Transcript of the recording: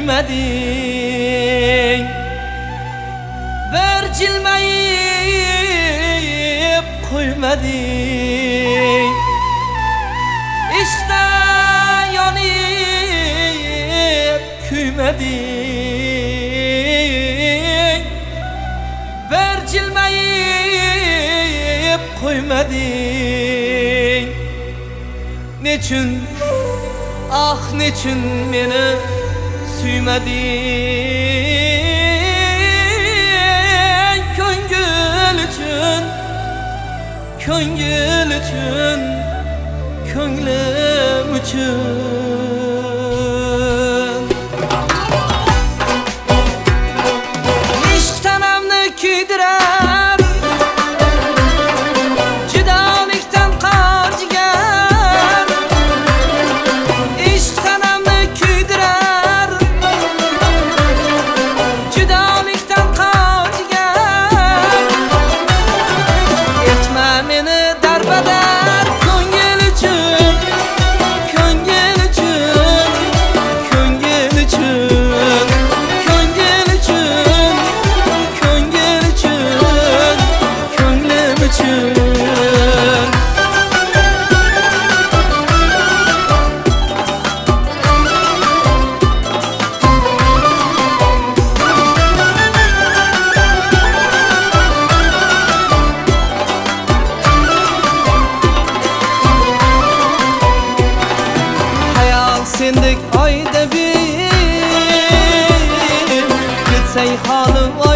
küymedin. Bir jilmayib koymadin. İşte yanıp küymedin. Bir jilmayib koymadin. Neçün, ah neçün beni süymedin. Köngül üçün, köngül üçün, könglim üçün. İşk tanamni kuydirar, judolikdan qanjigar. İşk tanamni kuydirar, judolikdan qanjigar. Etme meni darbadar, ko'ngil uchun, ko'ngil uchun, ko'ngil uchun, ko'ngil uchun, ko'ngil uchun, ko'nglim uchun. Hayal sendek ayda bir, gitsey halim